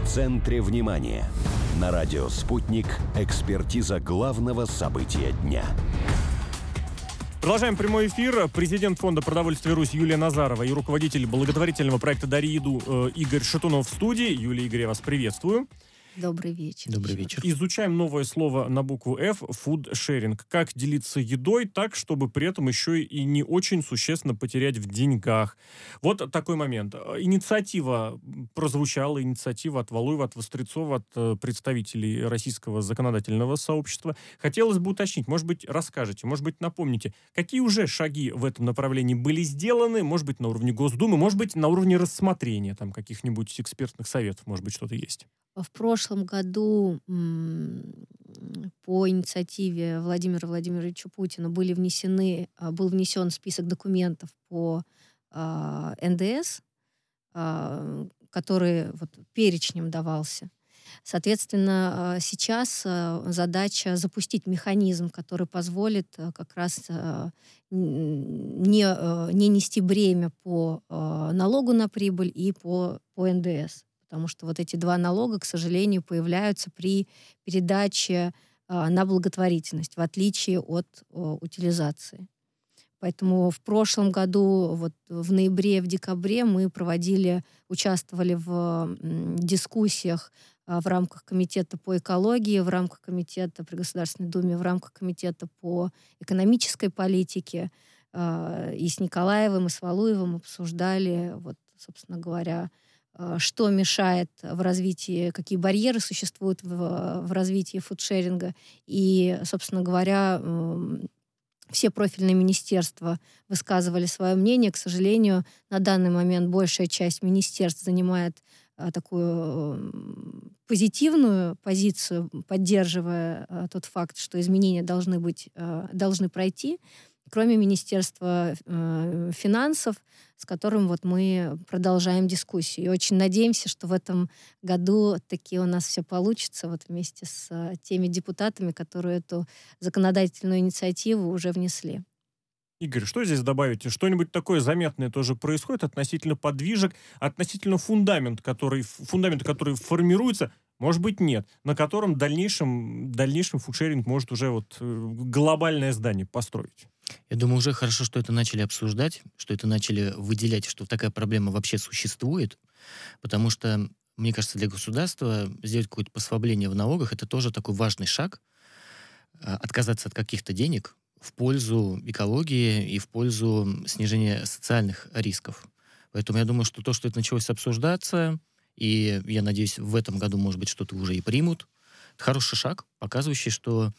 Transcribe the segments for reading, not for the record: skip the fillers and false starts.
центре внимания. На радио «Спутник» экспертиза главного события дня. Продолжаем прямой эфир. Президент Фонда продовольствия «Русь» Юлия Назарова и руководитель благотворительного проекта «Дари еду» Игорь Шатунов в студии. Юлия, Игорь, я вас приветствую. Добрый вечер. Добрый вечер. Изучаем новое слово на букву F – фуд-шеринг. Как делиться едой так, чтобы при этом еще и не очень существенно потерять в деньгах. Вот такой момент. Инициатива прозвучала, инициатива от Валуева, от Вострецова, от представителей российского законодательного сообщества. Хотелось бы уточнить, может быть, расскажете, может быть, напомните, какие уже шаги в этом направлении были сделаны, может быть, на уровне Госдумы, может быть, на уровне рассмотрения там каких-нибудь экспертных советов, может быть, что-то есть. В прошлом году по инициативе Владимира Владимировича Путина был внесен список документов по НДС, который перечнем давался. Соответственно, сейчас задача запустить механизм, который позволит как раз не нести бремя по налогу на прибыль и по НДС. Потому что эти два налога, к сожалению, появляются при передаче на благотворительность, в отличие от утилизации. Поэтому в прошлом году, в ноябре, в декабре мы участвовали в дискуссиях в рамках Комитета по экологии, в рамках Комитета при Государственной Думе, в рамках Комитета по экономической политике. И с Николаевым, и с Валуевым обсуждали, собственно говоря, что мешает в развитии, какие барьеры существуют в развитии фудшеринга. И, собственно говоря, все профильные министерства высказывали свое мнение. К сожалению, на данный момент большая часть министерств занимает такую позитивную позицию, поддерживая тот факт, что изменения должны пройти, кроме Министерства финансов, с которым мы продолжаем дискуссию. И очень надеемся, что в этом году таки у нас все получится вместе с теми депутатами, которые эту законодательную инициативу уже внесли. Игорь, что здесь добавите? Что-нибудь такое заметное тоже происходит относительно подвижек, относительно фундамента, который формируется, может быть, нет, на котором в дальнейшем фудшеринг может уже глобальное здание построить? Я думаю, уже хорошо, что это начали обсуждать, что это начали выделять, что такая проблема вообще существует, потому что, мне кажется, для государства сделать какое-то послабление в налогах — это тоже такой важный шаг, отказаться от каких-то денег в пользу экологии и в пользу снижения социальных рисков. Поэтому я думаю, что то, что это началось обсуждаться, и я надеюсь, в этом году, может быть, что-то уже и примут, это хороший шаг, показывающий, что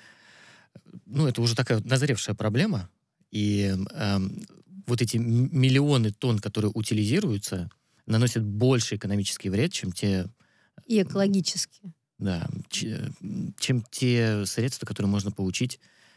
это уже такая назревшая проблема, и эти миллионы тонн, которые утилизируются, наносят больше экономический вред, чем те... И экологически. Да, чем те средства, которые можно получить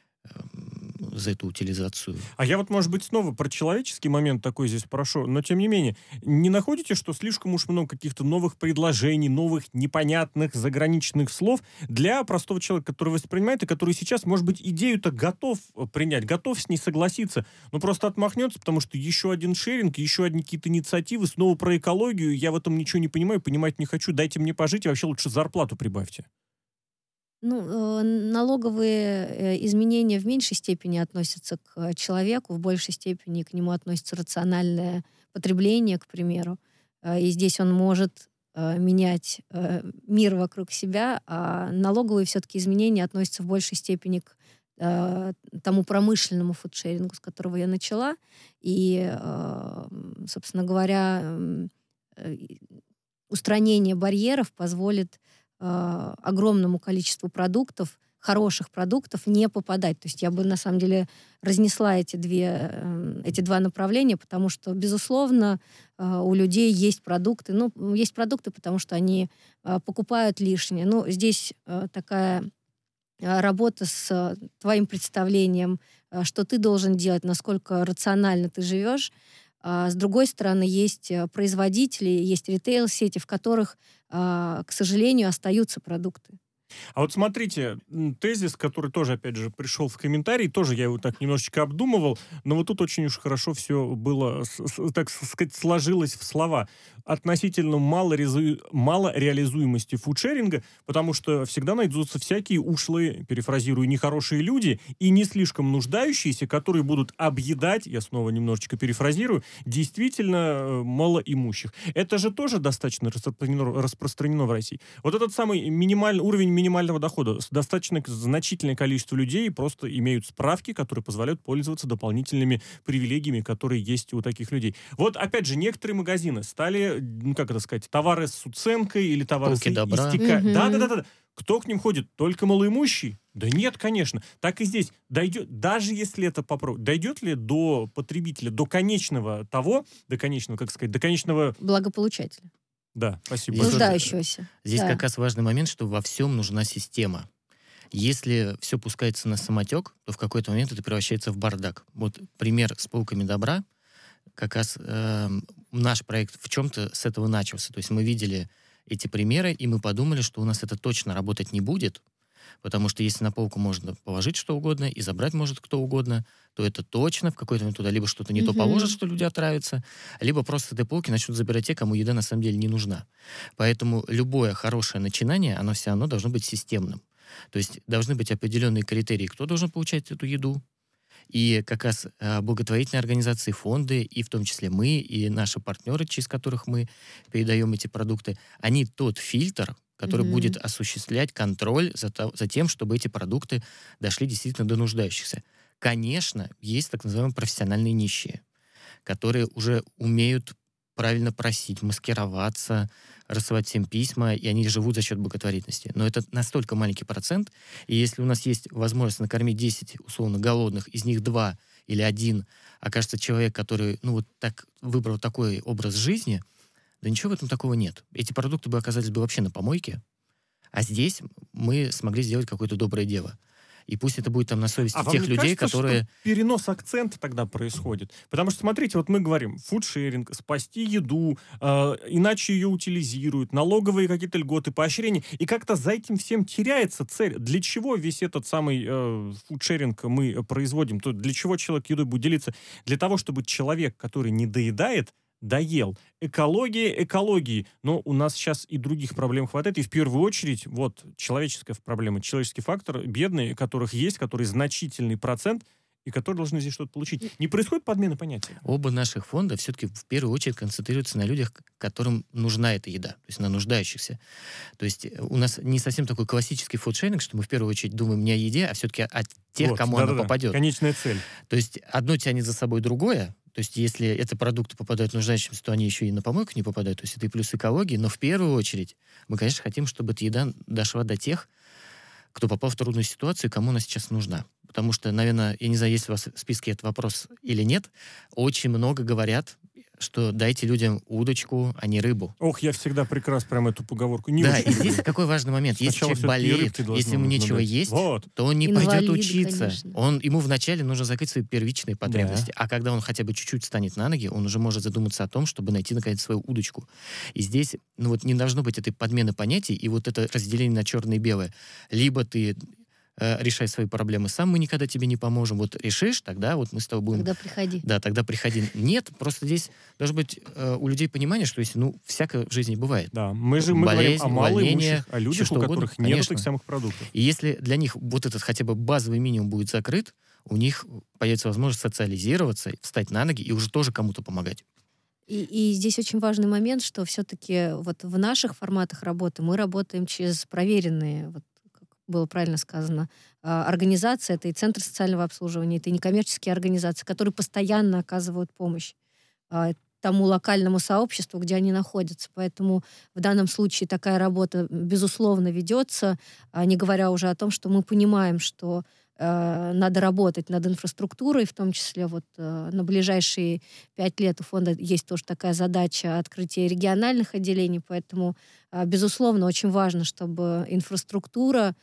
за эту утилизацию. А я может быть, снова про человеческий момент такой здесь прошу, но тем не менее, не находите, что слишком уж много каких-то новых предложений, новых непонятных заграничных слов для простого человека, который воспринимает и который сейчас, может быть, идею-то готов принять, готов с ней согласиться, но просто отмахнется, потому что еще один шеринг, еще одни какие-то инициативы, снова про экологию, я в этом ничего не понимаю, понимать не хочу, дайте мне пожить и вообще лучше зарплату прибавьте. Налоговые изменения в меньшей степени относятся к человеку, в большей степени к нему относится рациональное потребление, к примеру. И здесь он может менять мир вокруг себя, а налоговые все-таки изменения относятся в большей степени к тому промышленному фудшерингу, с которого я начала. И, собственно говоря, устранение барьеров позволит огромному количеству продуктов, хороших продуктов, не попадать. То есть я бы, на самом деле, разнесла эти два направления, потому что, безусловно, у людей есть продукты. Есть продукты, потому что они покупают лишнее. Здесь такая работа с твоим представлением, что ты должен делать, насколько рационально ты живешь. А с другой стороны, есть производители, есть ритейл-сети, в которых, к сожалению, остаются продукты. А вот смотрите, тезис, который тоже, опять же, пришел в комментарии, тоже я его так немножечко обдумывал, но вот тут очень уж хорошо все было, так сказать, сложилось в слова относительно малореализуемости фудшеринга, потому что всегда найдутся всякие ушлые, перефразирую, нехорошие люди и не слишком нуждающиеся, которые будут объедать, я снова немножечко перефразирую, действительно малоимущих. Это же тоже достаточно распространено в России. Вот этот самый уровень минимального дохода. Достаточно значительное количество людей просто имеют справки, которые позволяют пользоваться дополнительными привилегиями, которые есть у таких людей. Вот, опять же, некоторые магазины стали, как это сказать, товары с уценкой или товары Полки с добра. Да. Кто к ним ходит? Только малоимущий? Да нет, конечно. Так и здесь. Даже если это попробовать, дойдет ли до потребителя, до конечного, как сказать, до конечного... Благополучателя. Да, спасибо. Здесь Нуждающегося. Здесь Да. как раз важный момент, что во всем нужна система. Если все пускается на самотек, то в какой-то момент это превращается в бардак. Вот пример с полками добра, как раз наш проект в чем-то с этого начался. То есть мы видели эти примеры, и мы подумали, что у нас это точно работать не будет, потому что если на полку можно положить что угодно и забрать может кто угодно, то это точно в какой-то момент туда либо что-то не то положат, что люди отравятся, либо просто с этой полки начнут забирать те, кому еда на самом деле не нужна. Поэтому любое хорошее начинание, оно все равно должно быть системным. То есть должны быть определенные критерии, кто должен получать эту еду. И как раз благотворительные организации, фонды, и в том числе мы, и наши партнеры, через которых мы передаем эти продукты, они тот фильтр, который будет осуществлять контроль за тем, чтобы эти продукты дошли действительно до нуждающихся. Конечно, есть так называемые профессиональные нищие, которые уже умеют правильно просить, маскироваться, рассылать всем письма, и они живут за счет благотворительности. Но это настолько маленький процент, и если у нас есть возможность накормить 10 условно голодных, из них 2 или 1 окажется человек, который вот так выбрал такой образ жизни, да ничего в этом такого нет. Эти продукты бы оказались бы вообще на помойке, а здесь мы смогли сделать какое-то доброе дело. И пусть это будет там на совести вам тех не людей, кажется, которые... что перенос акцента тогда происходит? Потому что, смотрите, вот мы говорим, фудшеринг, спасти еду, иначе ее утилизируют, налоговые какие-то льготы, поощрения, и как-то за этим всем теряется цель. Для чего весь этот самый фудшеринг мы производим? Для чего человек едой будет делиться? Для того, чтобы человек, который не доедает, доел. Экология экологии. Но у нас сейчас и других проблем хватает. И в первую очередь, вот, человеческая проблема, человеческий фактор, бедные, которых есть, который значительный процент, и которые должны здесь что-то получить. Не происходит подмены понятия? Оба наших фонда все-таки в первую очередь концентрируются на людях, которым нужна эта еда, то есть на нуждающихся. То есть у нас не совсем такой классический фудшеринг, что мы в первую очередь думаем не о еде, а все-таки о тех, кому она попадет. Конечная цель. То есть одно тянет за собой другое. То есть если эти продукты попадают нуждающимся, то они еще и на помойку не попадают. То есть это и плюс экологии. Но в первую очередь мы, конечно, хотим, чтобы эта еда дошла до тех, кто попал в трудную ситуацию, кому она сейчас нужна. Потому что, наверное, я не знаю, есть у вас в списке этот вопрос или нет, очень много говорят, что дайте людям удочку, а не рыбу. Ох, я всегда прекрасно прям эту поговорку. Да, и здесь какой важный момент. Если человек болеет, если ему нечего есть, то он не пойдет учиться. Ему вначале нужно закрыть свои первичные потребности. А когда он хотя бы чуть-чуть станет на ноги, он уже может задуматься о том, чтобы найти, наконец, свою удочку. И здесь не должно быть этой подмены понятий и вот это разделение на черное и белое. Либо ты решай свои проблемы сам, мы никогда тебе не поможем. Вот решишь, тогда вот мы с тобой будем... Тогда приходи. Да, тогда приходи. Нет, просто здесь должно быть у людей понимание, что если, всякое в жизни бывает. Да, мы же говорим о малоимущих, о людях, у которых нет этих самых продуктов. И если для них вот этот хотя бы базовый минимум будет закрыт, у них появится возможность социализироваться, встать на ноги и уже тоже кому-то помогать. И здесь очень важный момент, что все-таки вот в наших форматах работы мы работаем через проверенные, было правильно сказано, организации, это и Центр социального обслуживания, это и некоммерческие организации, которые постоянно оказывают помощь тому локальному сообществу, где они находятся. Поэтому в данном случае такая работа, безусловно, ведется, не говоря уже о том, что мы понимаем, что надо работать над инфраструктурой, в том числе на ближайшие 5 лет у фонда есть тоже такая задача открытия региональных отделений, поэтому, безусловно, очень важно, чтобы инфраструктура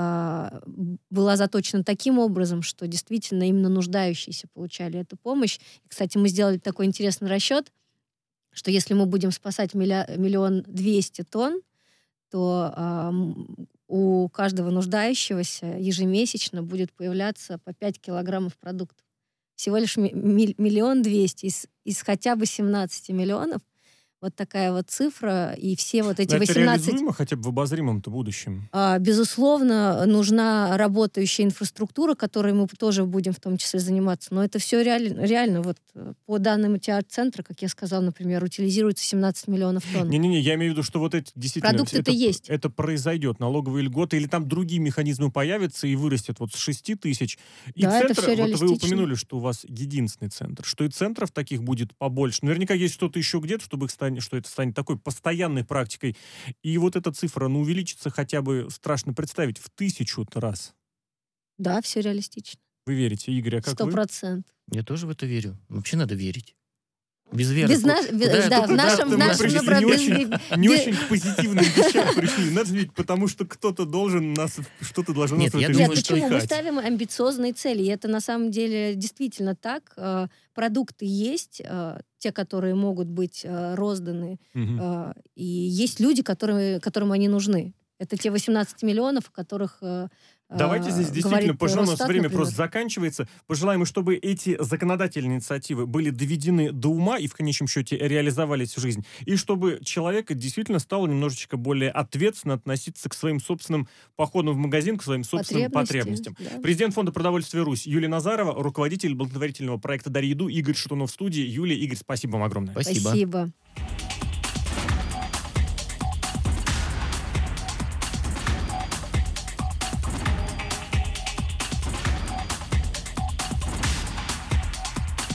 была заточена таким образом, что действительно именно нуждающиеся получали эту помощь. И, кстати, мы сделали такой интересный расчет, что если мы будем спасать 1 200 000 тонн, то у каждого нуждающегося ежемесячно будет появляться по 5 килограммов продуктов. Всего лишь 1 200 000 из хотя бы 17 миллионов. Вот такая вот цифра, и все вот эти 18... Это реализуемо хотя бы в обозримом-то будущем? Безусловно, нужна работающая инфраструктура, которой мы тоже будем в том числе заниматься. Но это все реально. Вот по данным ТИАР-центра, как я сказала, например, утилизируется 17 миллионов тонн. Не-не-не, я имею в виду, что вот это действительно... Продукты-то есть. Это произойдет, налоговые льготы, или там другие механизмы появятся и вырастет вот с 6 тысяч. И Да, центр, это все реалистично. вот вы упомянули, что у вас единственный центр, что и центров таких будет побольше. Наверняка есть что-то еще где-то, чтобы что это станет такой постоянной практикой. И вот эта цифра, увеличится хотя бы, страшно представить, в 1000 раз. Да, все реалистично. Вы верите, Игорь, а как вы? 100%. Я тоже в это верю. Вообще надо верить. Без веры. В нашем Не направлении... очень к позитивным вещам пришли. Надо ведь, потому что кто-то должен нас, что-то должно нас в этой жизни почему? Мы спихать. ставим амбициозные цели, и это на самом деле действительно так. Продукты есть, те, которые могут быть розданы, и есть люди, которым они нужны. Это те 18 миллионов, о которых... Давайте здесь действительно, пожалуй, у нас время например. просто заканчивается. Пожелаем, чтобы эти законодательные инициативы были доведены до ума и в конечном счете реализовались в жизнь. И чтобы человек действительно стал немножечко более ответственно относиться к своим собственным походам в магазин, к своим собственным потребностям. Да. Президент Фонда продовольствия Русь Юлия Назарова, руководитель благотворительного проекта «Дари еду» Игорь Шатунов в студии. Юлия, Игорь, спасибо вам огромное. Спасибо.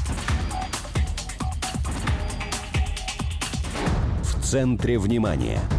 В центре внимания.